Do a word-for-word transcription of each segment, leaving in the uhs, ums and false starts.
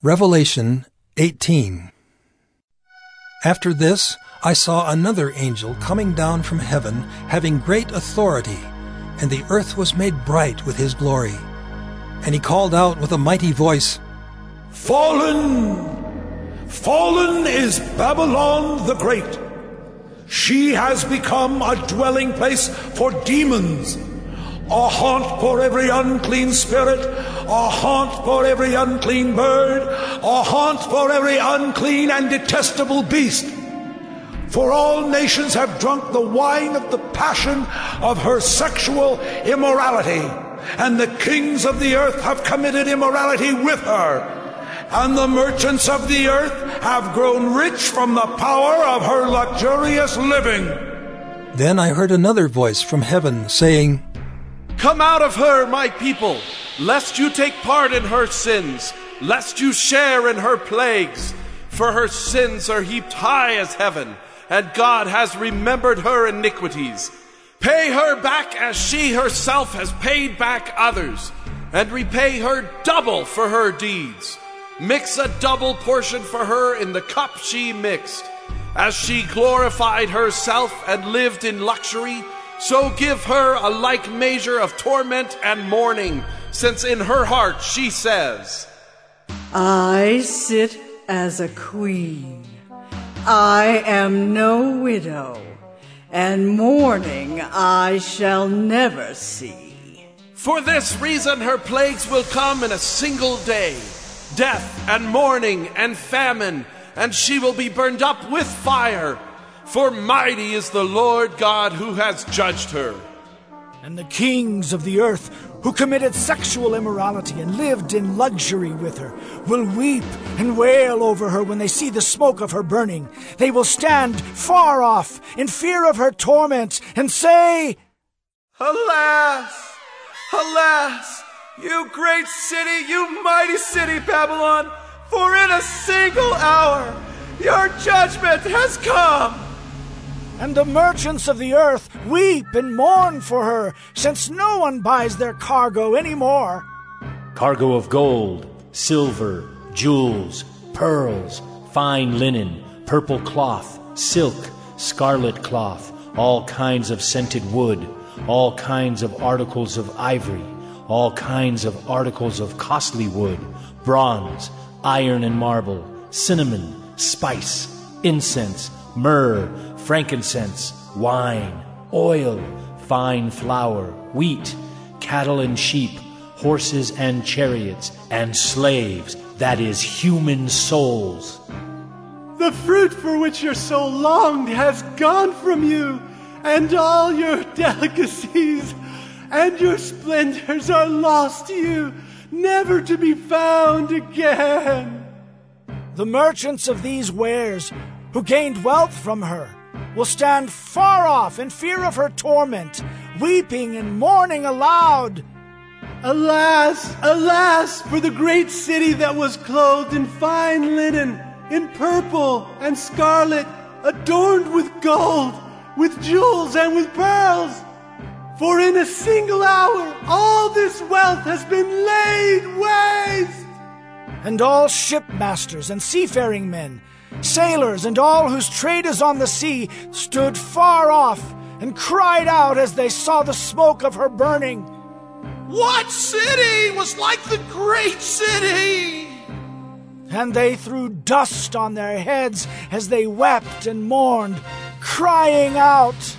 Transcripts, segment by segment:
Revelation eighteen. After this, I saw another angel coming down from heaven, having great authority, and the earth was made bright with his glory. And he called out with a mighty voice, Fallen! Fallen is Babylon the Great. She has become a dwelling place for demons, a haunt for every unclean spirit, a haunt for every unclean bird, a haunt for every unclean and detestable beast. For all nations have drunk the wine of the passion of her sexual immorality, and the kings of the earth have committed immorality with her, and the merchants of the earth have grown rich from the power of her luxurious living. Then I heard another voice from heaven saying, Come out of her, my people, lest you take part in her sins, lest you share in her plagues. For her sins are heaped high as heaven, and God has remembered her iniquities. Pay her back as she herself has paid back others, and repay her double for her deeds. Mix a double portion for her in the cup she mixed. As she glorified herself and lived in luxury, so give her a like measure of torment and mourning, since in her heart she says, I sit as a queen. I am no widow, and mourning I shall never see. For this reason her plagues will come in a single day, death and mourning and famine, and she will be burned up with fire. For mighty is the Lord God who has judged her. And the kings of the earth who committed sexual immorality and lived in luxury with her will weep and wail over her when they see the smoke of her burning. They will stand far off in fear of her torment and say, Alas! Alas! You great city, you mighty city, Babylon! For in a single hour your judgment has come! And the merchants of the earth weep and mourn for her, since no one buys their cargo anymore. Cargo of gold, silver, jewels, pearls, fine linen, purple cloth, silk, scarlet cloth, all kinds of scented wood, all kinds of articles of ivory, all kinds of articles of costly wood, bronze, iron and marble, cinnamon, spice, incense, myrrh, frankincense, wine, oil, fine flour, wheat, cattle and sheep, horses and chariots, and slaves, that is, human souls. The fruit for which your soul longed has gone from you, and all your delicacies and your splendors are lost to you, never to be found again. The merchants of these wares, who gained wealth from her, will stand far off in fear of her torment, weeping and mourning aloud. Alas, alas, for the great city that was clothed in fine linen, in purple and scarlet, adorned with gold, with jewels and with pearls. For in a single hour all this wealth has been laid waste. And all shipmasters and seafaring men, sailors and all whose trade is on the sea, stood far off and cried out as they saw the smoke of her burning. What city was like the great city? And they threw dust on their heads as they wept and mourned, crying out,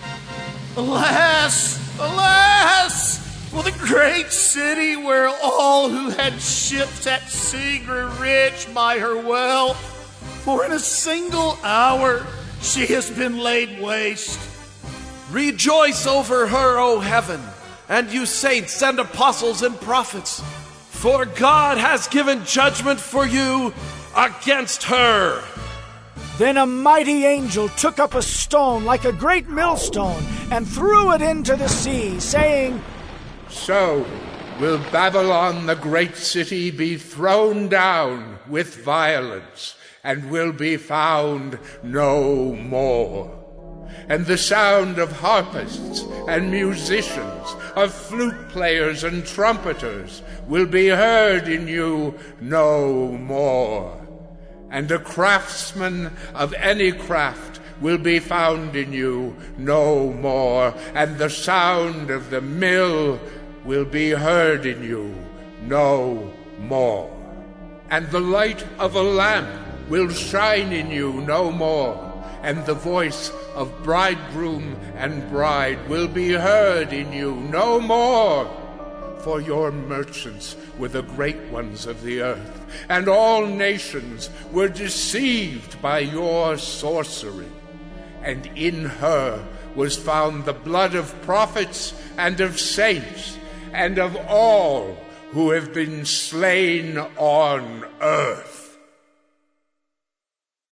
Alas, alas, for the great city where all who had ships at sea grew rich by her wealth. For in a single hour she has been laid waste. Rejoice over her, O heaven, and you saints and apostles and prophets, for God has given judgment for you against her. Then a mighty angel took up a stone like a great millstone and threw it into the sea, saying, So will Babylon the great city be thrown down with violence, and will be found no more. and the sound of harpists and musicians, of flute players and trumpeters will be heard in you no more. And a craftsman of any craft will be found in you no more, and the sound of the mill will be heard in you no more. And the light of a lamp will shine in you no more, and the voice of bridegroom and bride will be heard in you no more. For your merchants were the great ones of the earth, and all nations were deceived by your sorcery. And in her was found the blood of prophets and of saints, and of all who have been slain on earth.